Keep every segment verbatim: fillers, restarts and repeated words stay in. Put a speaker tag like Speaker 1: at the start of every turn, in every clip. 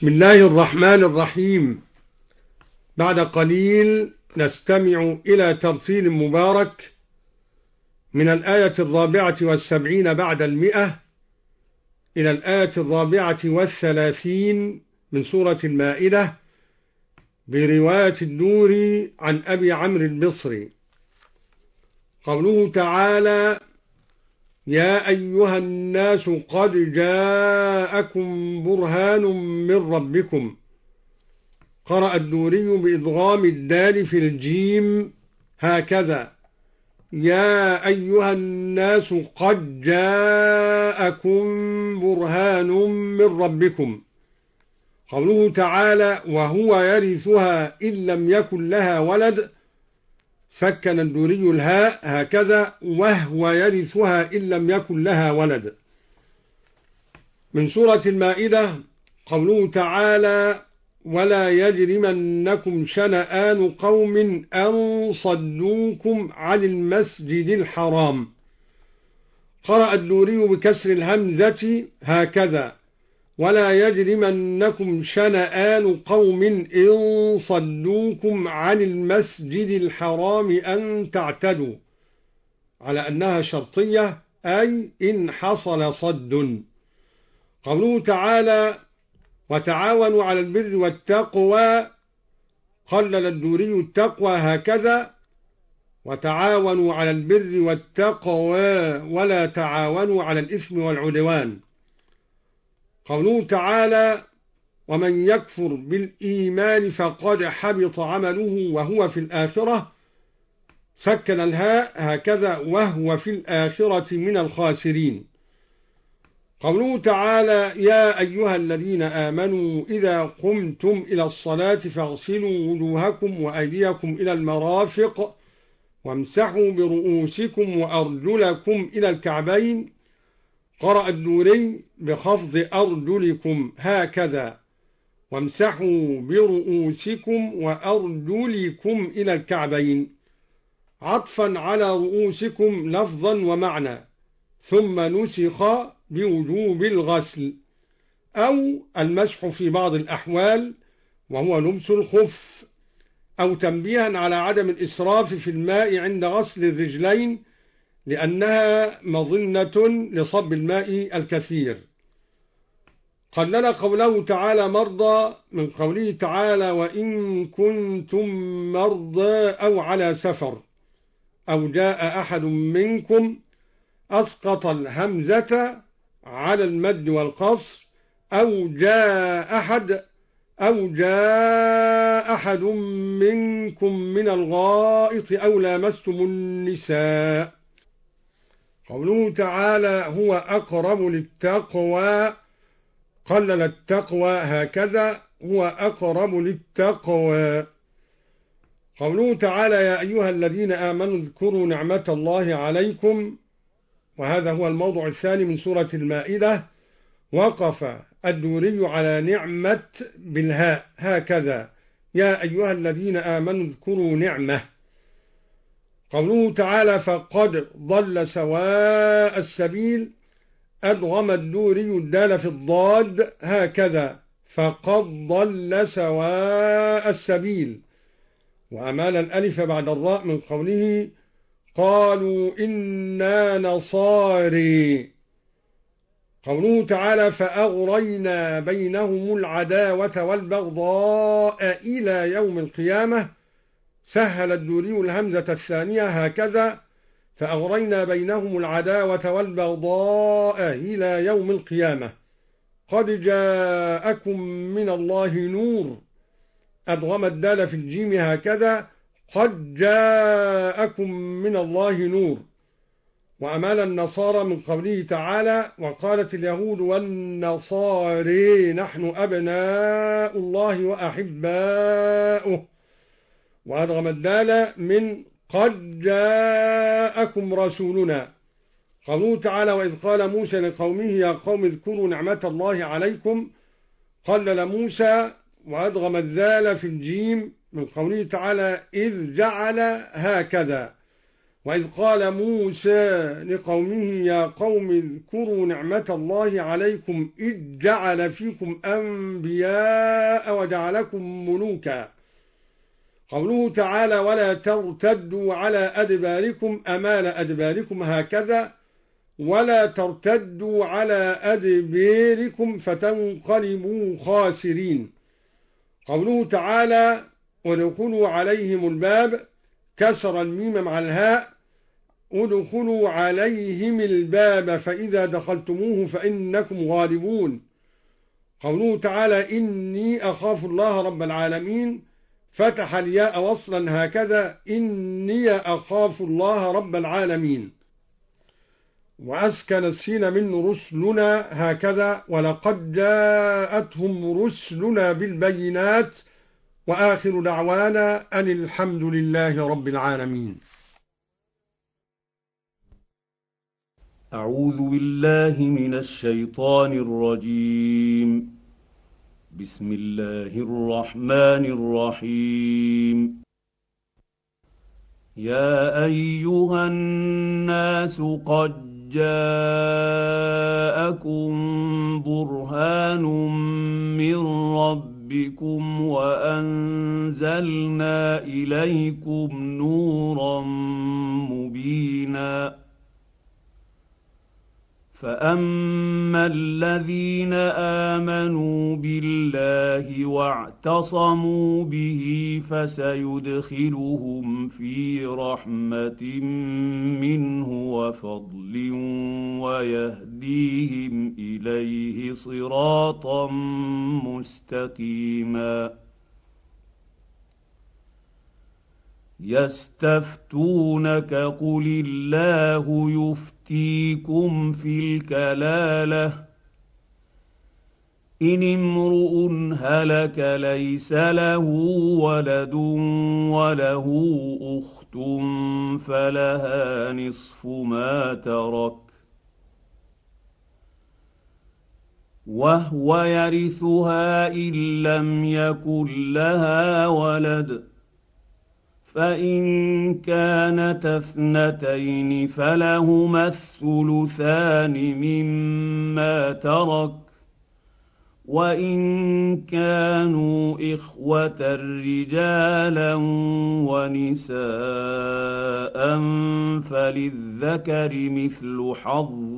Speaker 1: بسم الله الرحمن الرحيم. بعد قليل نستمع إلى ترتيل مبارك من الآية الرابعة والسبعين بعد المئة إلى الآية الرابعة والثلاثين من سورة المائدة برواية الدوري عن أبي عمرو البصري. قوله تعالى: يا أيها الناس قد جاءكم برهان من ربكم. قرأ الدوري بإدغام الدال في الجيم هكذا: يا أيها الناس قد جاءكم برهان من ربكم. قوله تعالى: وهو يرثها إن لم يكن لها ولد. سكن الدوري الهاء هكذا: وهو يرثها إن لم يكن لها ولد. من سورة المائدة قوله تعالى: ولا يجرمنكم شنآن قوم أن صدوكم عن المسجد الحرام. قرأ الدوري بكسر الهمزة هكذا: ولا يجرمنكم شنآن قوم إن صدوكم عن المسجد الحرام أن تعتدوا، على أنها شرطية أي إن حصل صد. قوله تعالى: وتعاونوا على البر والتقوى. قلل الدوري التقوى هكذا: وتعاونوا على البر والتقوى ولا تعاونوا على الإثم والعدوان. قوله تعالى: ومن يكفر بالإيمان فقد حبط عمله وهو في الآخرة. سكن الهاء هكذا: وهو في الآخرة من الخاسرين. قوله تعالى: يا أيها الذين آمنوا إذا قمتم إلى الصلاة فاغسلوا وجوهكم وأيديكم إلى المرافق وامسحوا برؤوسكم وأرجلكم إلى الكعبين. قرأ الدوري بخفض أرجلكم هكذا: وامسحوا برؤوسكم وأرجلكم إلى الكعبين، عطفا على رؤوسكم لفظا ومعنى، ثم نسخ بوجوب الغسل أو المسح في بعض الأحوال وهو لبس الخف، أو تنبيها على عدم الإسراف في الماء عند غسل الرجلين لأنها مظنة لصب الماء الكثير. قلل قوله تعالى مرضى من قوله تعالى: وإن كنتم مرضى أو على سفر أو جاء أحد منكم. أسقط الهمزة على المد والقصر: أو جاء أحد أو جاء أحد منكم من الغائط أو لامستم النساء. قوله تعالى: هو أقرب للتقوى. قلل التقوى هكذا: هو أقرب للتقوى. قوله تعالى: يا أيها الذين آمنوا اذكروا نعمة الله عليكم. وهذا هو الموضع الثاني من سورة المائدة. وقف الدوري على نعمة بالهاء هكذا: يا أيها الذين آمنوا اذكروا نعمة. قوله تعالى: فقد ضل سواء السبيل. أدغم الدوري الدال في الضاد هكذا: فقد ضل سواء السبيل، وأمال الألف بعد الراء من قوله: قالوا إنا نصاري. قوله تعالى: فأغرينا بينهم العداوة والبغضاء إلى يوم القيامة. سهل الدوري الهمزة الثانية هكذا: فأغرينا بينهم العداوة والبغضاء إلى يوم القيامة. قد جاءكم من الله نور. أدغم الدال في الجيم هكذا: قد جاءكم من الله نور. وأمال النصارى من قوله تعالى: وقالت اليهود والنصارى نحن أبناء الله وأحباؤه. وأدغم الدال من قد جاءكم رسولنا. قوله تعالى: وإذ قال موسى لقومه يا قوم اذكروا نعمة الله عليكم. قلل موسى وأدغم الذال في الجيم من قوله تعالى: إذ جعل هكذا. وإذ قال موسى لقومه يا قوم اذكروا نعمة الله عليكم إذ جعل فيكم أنبياء وجعلكم ملوكا. قوله تعالى ولا ترتدوا على أدباركم أمال أدباركم هكذا ولا ترتدوا على أدباركم فتنقلبوا خاسرين. قوله تعالى ودخلوا عليهم الباب كسر الميم مع الهاء ادخلوا عليهم الباب فإذا دخلتموه فإنكم غالبون. قوله تعالى إني أخاف الله رب العالمين فتح الياء وصلا هكذا إني أخاف الله رب العالمين، وأسكن السين من رسلنا هكذا ولقد جاءتهم رسلنا بالبينات. وآخر دعوانا أن الحمد لله رب العالمين.
Speaker 2: أعوذ بالله من الشيطان الرجيم. بسم الله الرحمن الرحيم. يا أيها الناس قد جاءكم برهان من ربكم وأنزلنا إليكم نورا مبينا. فأما الذين آمنوا بالله واعتصموا به فسيدخلهم في رحمة منه وفضل ويهديهم إليه صراطا مستقيما. يستفتونك قل الله يفتيكم في الكلالة إن امرؤ هلك ليس له ولد وله أخت فلها نصف ما ترك وهو يرثها إن لم يكن لها ولد فإن كانت اثنتين فلهما الثلثان مما ترك وإن كانوا إخوة رجالا ونساء فللذكر مثل حظ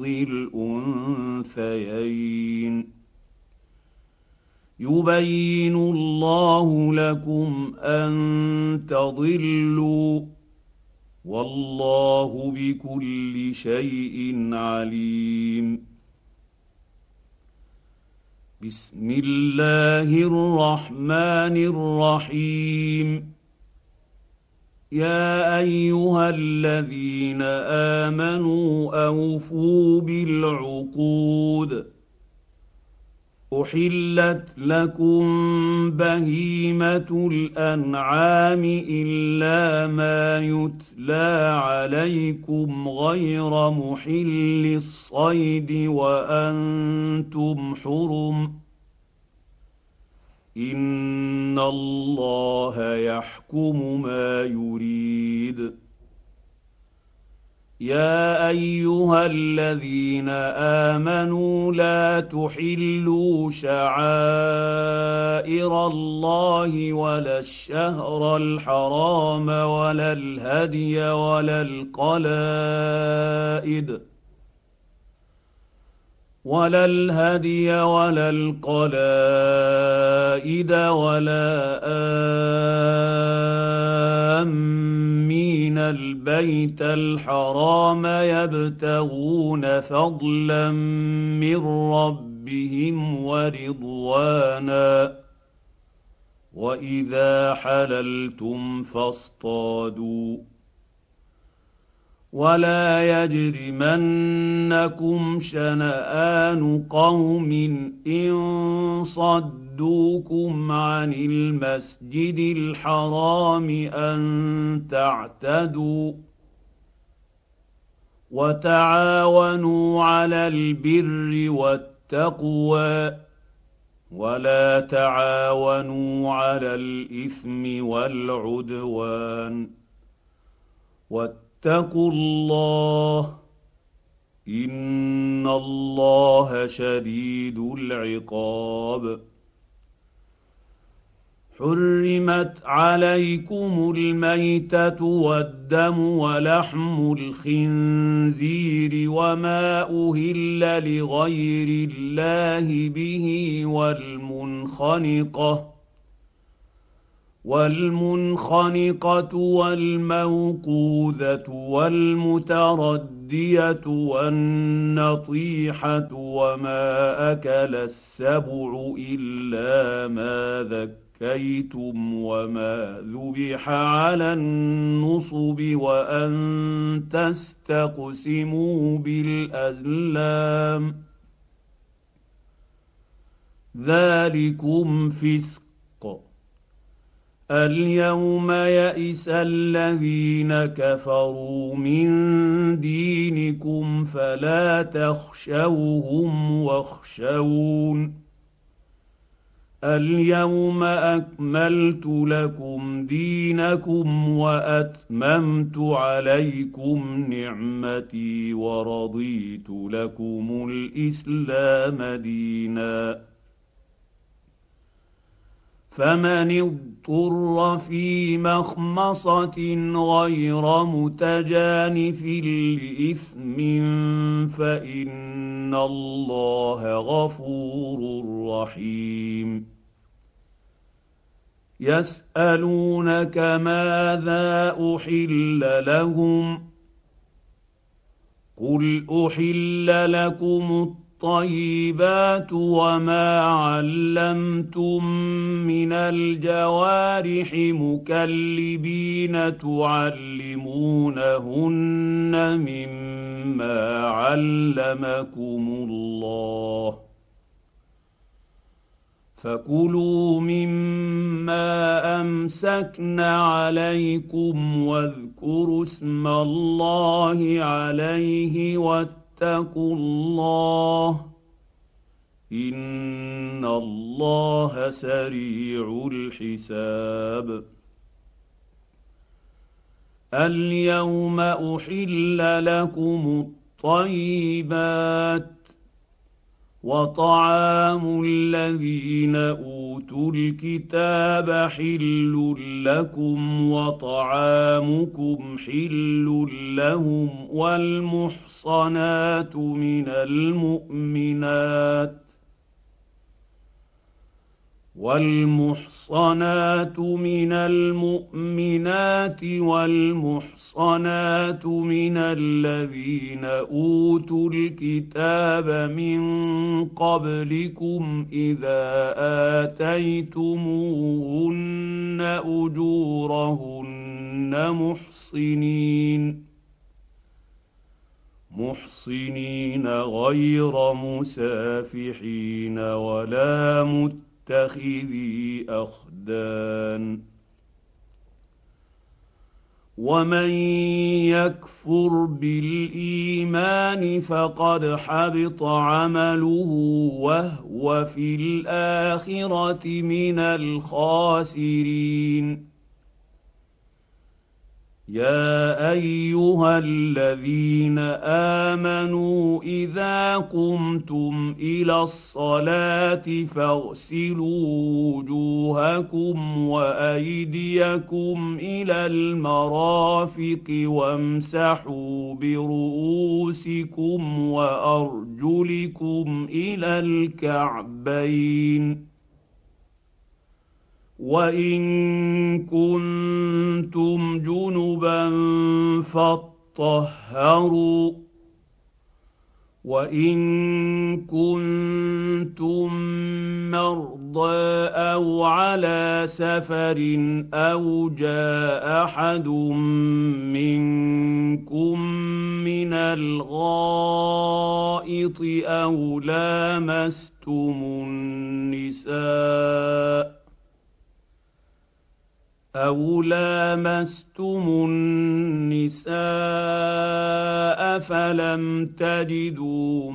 Speaker 2: الأنثيين. يبين الله لكم أن تضلوا والله بكل شيء عليم. بسم الله الرحمن الرحيم. يا أيها الذين آمنوا أوفوا بالعقود. أحلت لكم بهيمة الأنعام إلا ما يتلى عليكم غير محل الصيد وأنتم حرم إن الله يحكم ما يريد. يا أيها الذين آمنوا لا تحلوا شعائر الله ولا الشهر الحرام ولا الهدي ولا القلائد ولا الهدي ولا القلائد ولا آمين البيت الحرام يبتغون فضلا من ربهم ورضوانا وإذا حللتم فاصطادوا ولا يجرمنكم شنآن قوم إن صدوكم عن المسجد الحرام أن تعتدوا وتعاونوا على البر والتقوى ولا تعاونوا على الإثم والعدوان واتقوا واتقوا الله إن الله شديد العقاب. حرمت عليكم الميتة والدم ولحم الخنزير وما أهل لغير الله به والمنخنقة والمنخنقة والموقوذة والمتردية والنطيحة وما أكل السبع إلا ما ذكيتم وما ذبح على النصب وأن تستقسموا بالأزلام ذلكم فسق. اليوم يئس الذين كفروا من دينكم فلا تخشوهم واخشون اليوم أكملت لكم دينكم وأتممت عليكم نعمتي ورضيت لكم الإسلام دينا. فمن اضطر في مخمصة غير متجانف لإثم فإن الله غفور رحيم. يسألونك ماذا أحل لهم قل أحل لكم الطيبات وما علمتم من الجوارح مكلبين تعلمونهن مما علمكم الله فكلوا مما أمسكن عليكم واذكروا اسم الله عليه واتقوا الله إن الله سريع الحساب. اليوم أحل لكم الطيبات وطعام الذين أوتوا الكتاب حل لكم وطعامكم حل لهم والمحصنات من المؤمنات والمحصنات من المؤمنات والمحصنات من الذين أوتوا الكتاب من قبلكم إذا آتيتموهن أجورهن محصنين محصنين غير مسافحين ولا متقين متخذي أخدان. ومن يكفر بالإيمان فقد حبط عمله وهو في الآخرة من الخاسرين. يا أيها الذين آمنوا إذا قمتم إلى الصلاة فاغسلوا وجوهكم وأيديكم إلى المرافق وامسحوا برؤوسكم وأرجلكم إلى الكعبين وإن كنتم جنبا فاطهروا وإن كنتم مرضى أو على سفر أو جاء أحد منكم من الغائط أو لامستم النساء أو لامستم النساء فلم تجدوا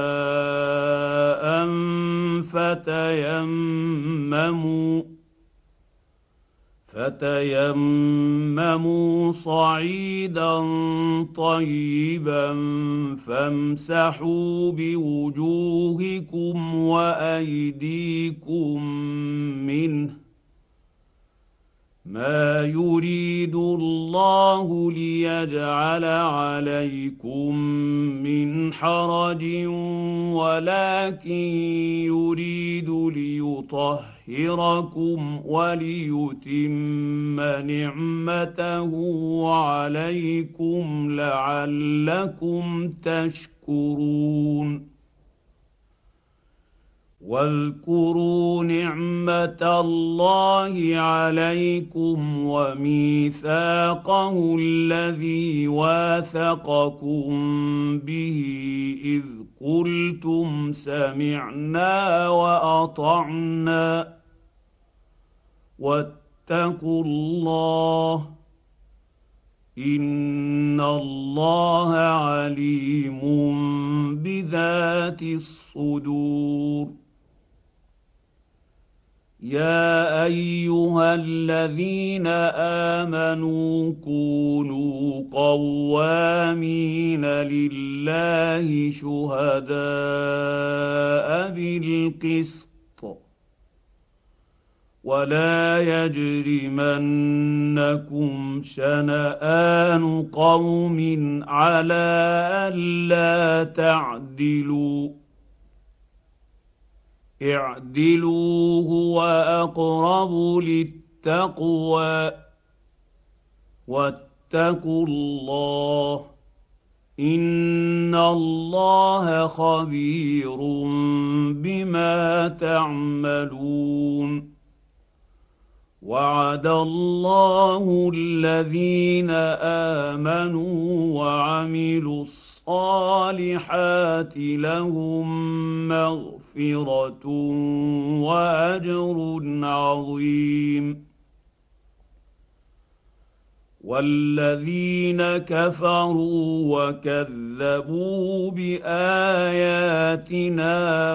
Speaker 2: ماء فتيمموا فتيمموا صعيدا طيبا فامسحوا بوجوهكم وأيديكم منه ما يريد الله ليجعل عليكم من حرج ولكن يريد ليطهركم وليتم نعمته عليكم لعلكم تشكرون واذكروا نعمة الله عليكم وميثاقه الذي واثقكم به إذ قلتم سمعنا وأطعنا واتقوا الله إن الله عليم بذات الصدور يا أيها الذين آمنوا كونوا قوامين لله شهداء بالقسط ولا يجرمنكم شنآن قوم على ألا تعدلوا اعدلوا هو أقرب للتقوى واتقوا الله إن الله خبير بما تعملون وعد الله الذين آمنوا وعملوا الصالحات لهم مغفرة وأجر عظيم والذين كفروا وكذبوا بآياتنا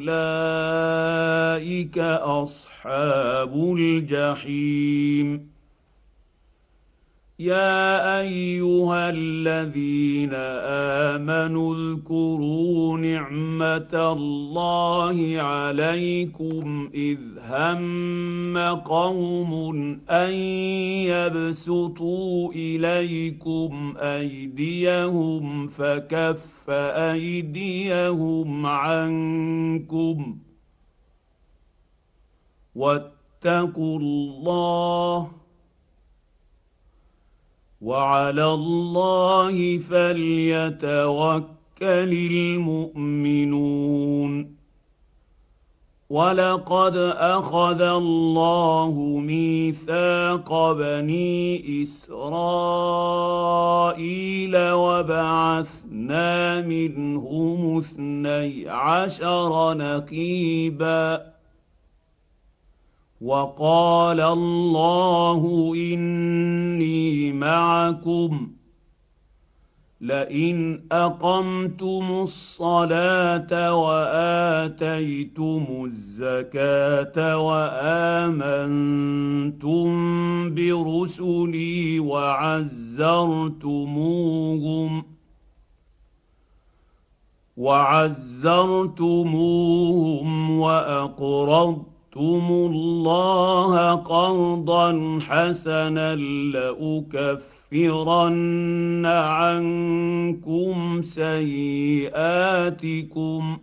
Speaker 2: أولئك أصحاب الجحيم يا أيها الذين آمنوا اذكروا نعمة الله عليكم إذ هم قوم أن يبسطوا إليكم أيديهم فكف أيديهم عنكم واتقوا الله وعلى الله فليتوكل المؤمنون ولقد أخذ الله ميثاق بني إسرائيل وبعثنا منهم اثني عشر نقيباً وقال الله إني معكم لئن أقمتم الصلاة وآتيتم الزكاة وآمنتم برسلي وعزرتموهم وعزرتموهم وأقرضتم أَقْرَضْتُمُ اللَّهَ قَرْضًا حَسَنًا لَّأُكَفِّرَنَّ عَنكُمْ سَيِّئَاتِكُمْ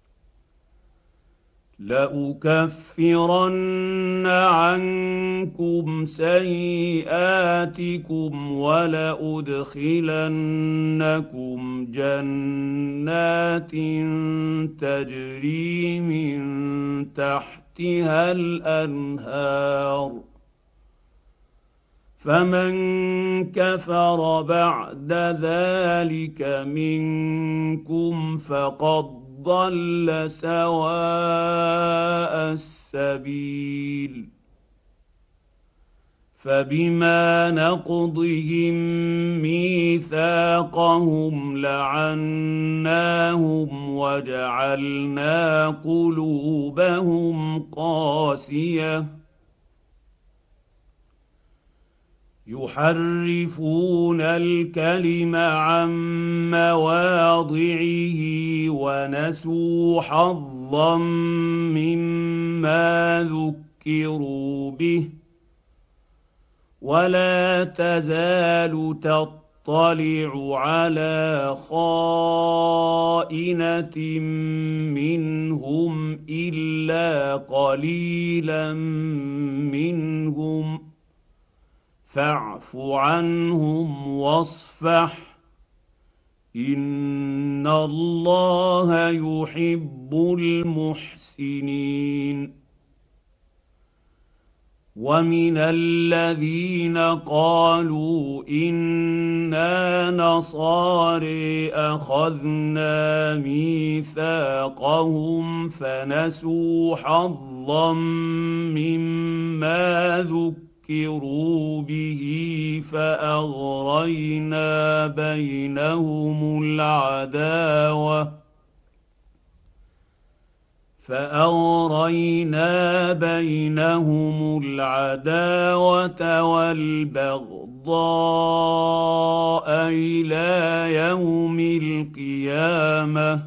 Speaker 2: لأكفرن عنكم سيئاتكم ولأدخلنكم جنات تجري من تحتها الأنهار فمن كفر بعد ذلك منكم فقد ضل سواء السبيل فبما نقضهم ميثاقهم لعناهم وجعلنا قلوبهم قاسية يحرفون الكلم عن مواضعه ونسوا حظا مما ذكروا به ولا تزال تطلع على خائنة منهم إلا قليلا منهم فاعف عنهم واصفح إن الله يحب المحسنين ومن الذين قالوا إنا نصارى أخذنا ميثاقهم فنسوا حظا مما ذكروا به فأغرينا بينهم العداوة فأغرينا بينهم العداوة والبغضاء إلى يوم القيامة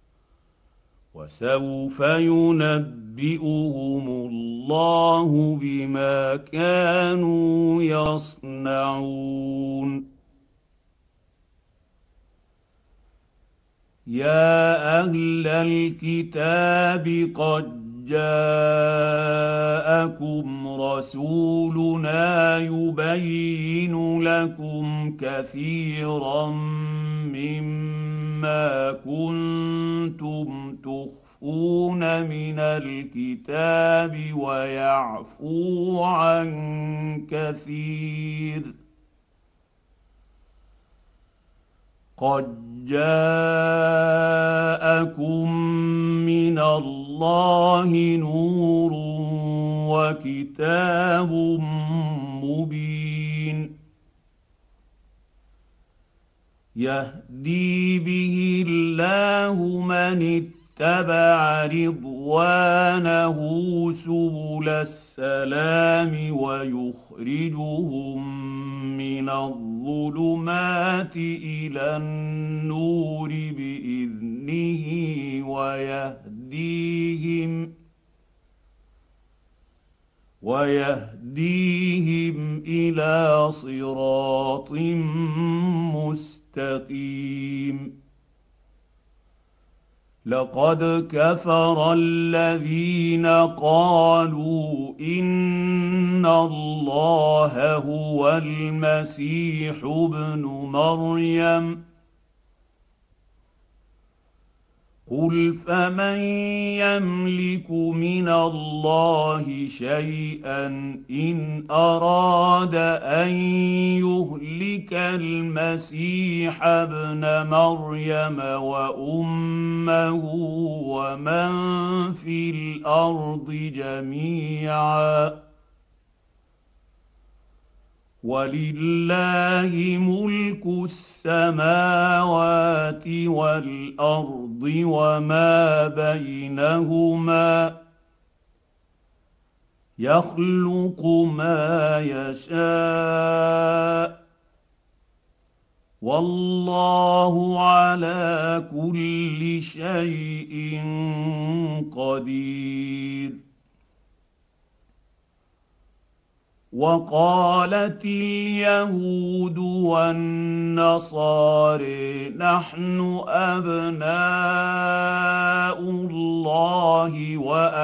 Speaker 2: وسوف ينبئهم الله بما كانوا يصنعون يا أهل الكتاب قد جاءكم رسولنا يبين لكم كثيرا مما كنتم تخفون من الكتاب ويعفو عن كثير قد جاءكم من الله نور وكتاب مبين يهدي به الله من اتبع رضوانه سبل السلام ويخرجهم من الظلمات إلى النور بإذنه ويهديهم ويهديهم إلى صراط مستقيم لقد كفر الذين قالوا إن الله هو المسيح ابن مريم قل فمن يملك من الله شيئا إن أراد أن يهلك المسيح ابن مريم وأمه ومن في الأرض جميعا ولله ملك السماوات والأرض وما بينهما يخلق ما يشاء والله على كل شيء قدير وقالت اليهود والنصارى نحن أبناء الله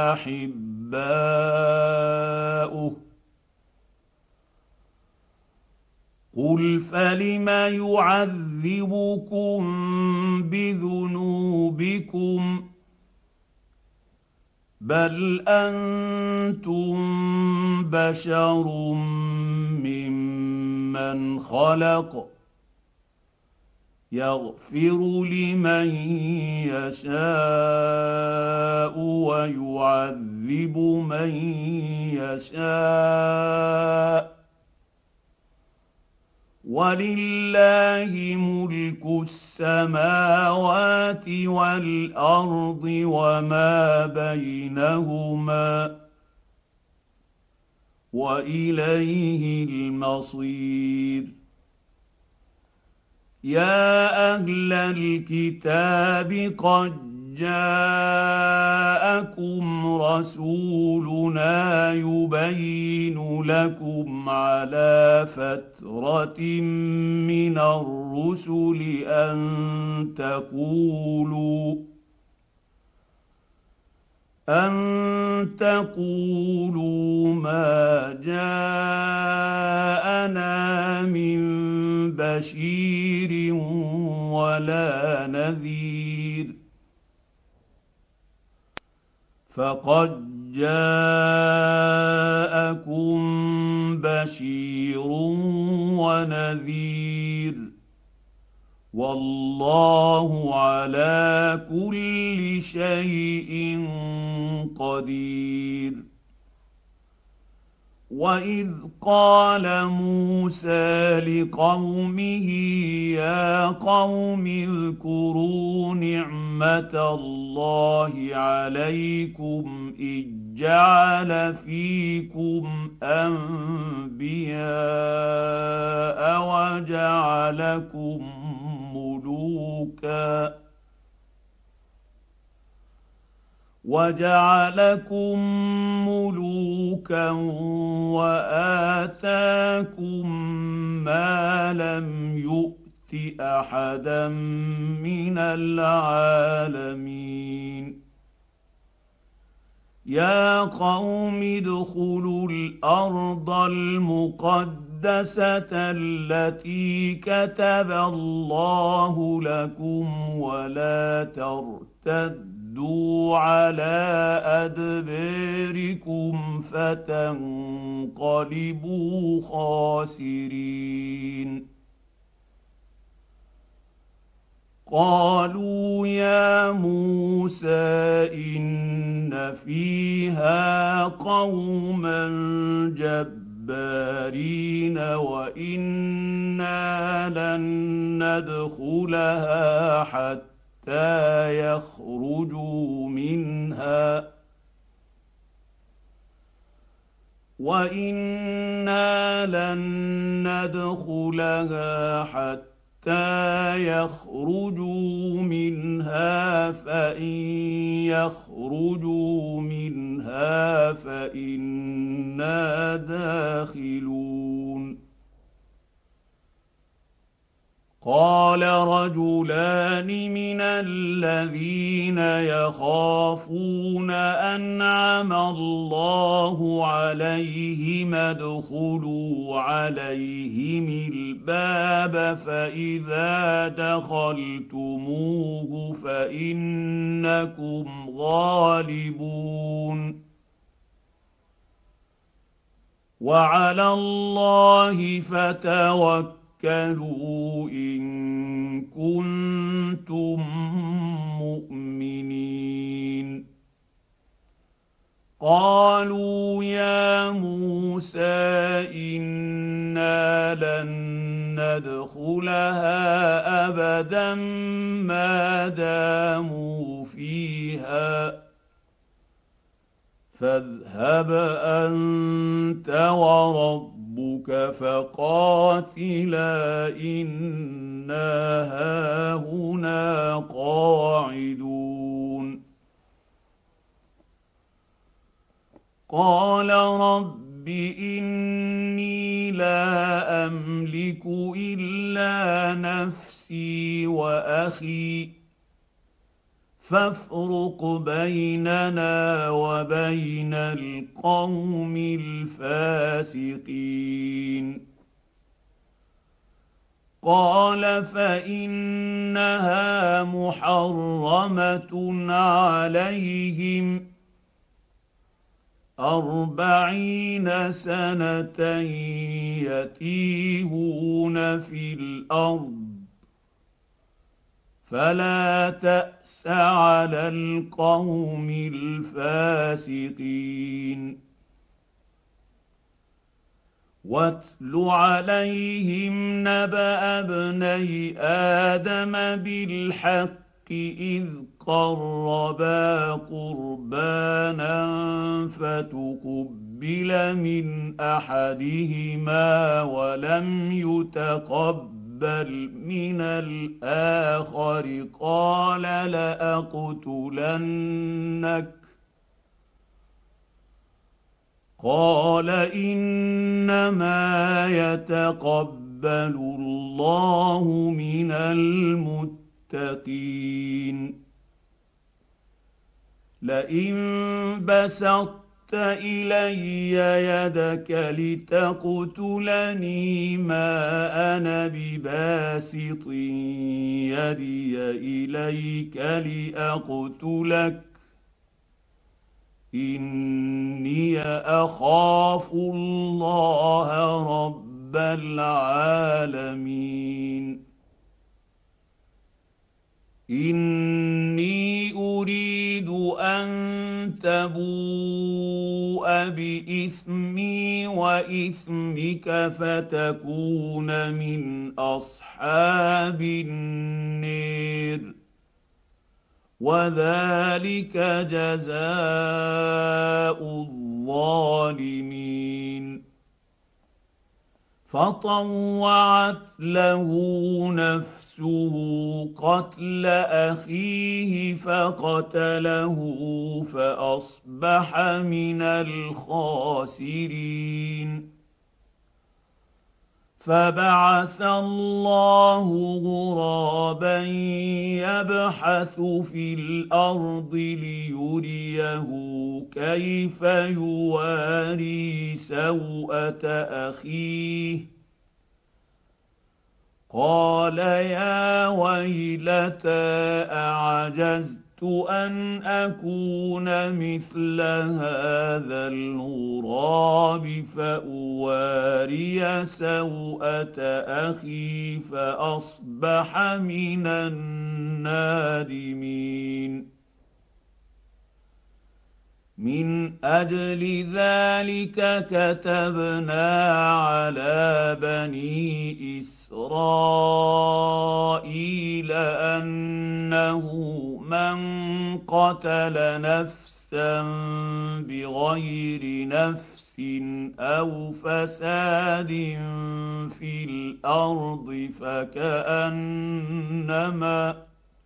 Speaker 2: وأحباؤه قل فلم يعذبكم بذنوبكم بل أنتم بشر ممن خلق يغفر لمن يشاء ويعذب من يشاء ولله ملك السماوات والأرض وما بينهما وإليه المصير. يا أهل الكتاب قد جاءكم رسولنا يبين لكم على فترة من الرسل أن تقولوا أن تقولوا ما جاءنا من بشير ولا نذير فقد جاءكم بشير ونذير والله على كل شيء قدير. وإذ قال موسى لقومه يا قوم اذكروا نعمة الله عليكم إذ جعل فيكم أنبياء وجعلكم ملوكا وجعلكم ملوكا وآتاكم ما لم يؤت أحدا من العالمين. يا قوم ادخلوا الأرض المقدسة التي كتب الله لكم ولا ترتدوا على أدباركم فتنقلبوا خاسرين. قالوا يا موسى إن فيها قوما جبارين وإنا لن ندخلها حتى يخرجوا منها وإنا لن ندخلها حتى حتى يخرجوا منها فإن يخرجوا منها فإنا داخلون. قال رجلان من الذين يخافون أنعم الله عليهم ادخلوا عليهم الباب فإذا دخلتموه فإنكم غالبون وعلى الله فتوكلوا توكلوا إن كنتم مؤمنين. قالوا يا موسى إنا لن ندخلها أبدا ما داموا فيها فاذهب أنت وربك ربك فقاتلا إنا هاهنا قاعدون. قال رب إني لا أملك إلا نفسي وأخي فافرق بيننا وبين القوم الفاسقين. قال فإنها محرمة عليهم أربعين سنة يتيهون في الأرض فلا تأس على القوم الفاسقين. واتل عليهم نبأ ابني آدم بالحق إذ قربا قربانا فتقبل من أحدهما ولم يتقبل من الآخر قال لأقتلنك قال إنما يتقبل الله من المتقين لئن بسطت إلي يدك لتقتلني ما أنا بباسط يدي إليك لأقتلك إني أخاف الله رب العالمين إني أريد أن تبوء بإثمي وإثمك فتكون من أصحاب النير وذلك جزاء الظالمين فطوعت له نفسه قتل أخيه فقتله فأصبح من الخاسرين فبعث الله غرابا يبحث في الأرض ليريه كيف يواري سوءة أخيه قال يا ويلتى أعجزت أن أكون مثل هذا الغراب فأواري سوءة أخي فأصبح من النادمين من أجل ذلك كتبنا على بني إسرائيل أنه من قتل نفسا بغير نفس أو فساد في الأرض فكأنما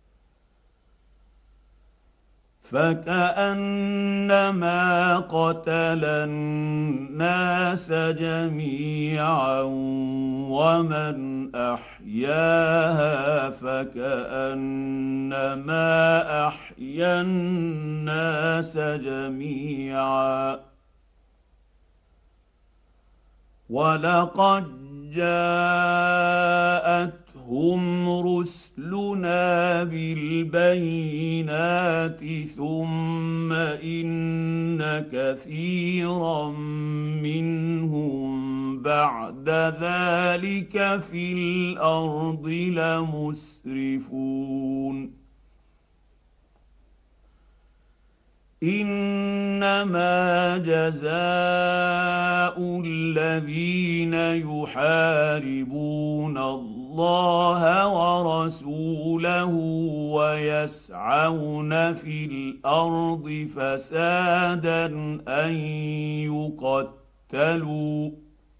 Speaker 2: فكأنما قتل الناس جميعا ومن أحياها فكأنما أحيا الناس جميعا ولقد جاءتهم رسلنا بالبينات ثم إن كثيرا منهم بعد ذلك في الأرض لمسرفون إنما جزاء الذين يحاربون الله ورسوله ويسعون في الأرض فسادا أن يقتلوا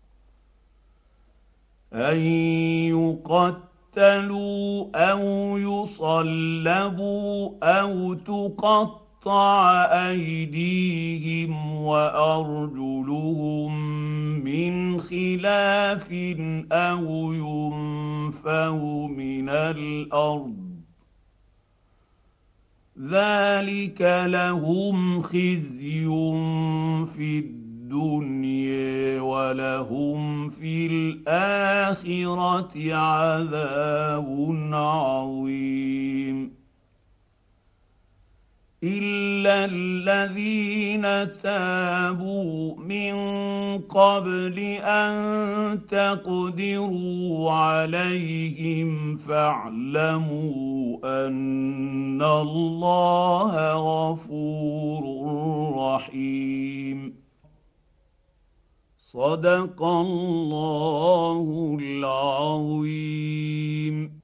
Speaker 2: أن يقتلوا أو يصلبوا أو تقطعوا أيديهم وأرجلهم من خلاف أو ينفوا من الأرض ذلك لهم خزي في الدنيا ولهم في الآخرة عذاب عظيم إلا الذين تابوا من قبل أن تقدروا عليهم فاعلموا أن الله غفور رحيم صدق الله العظيم.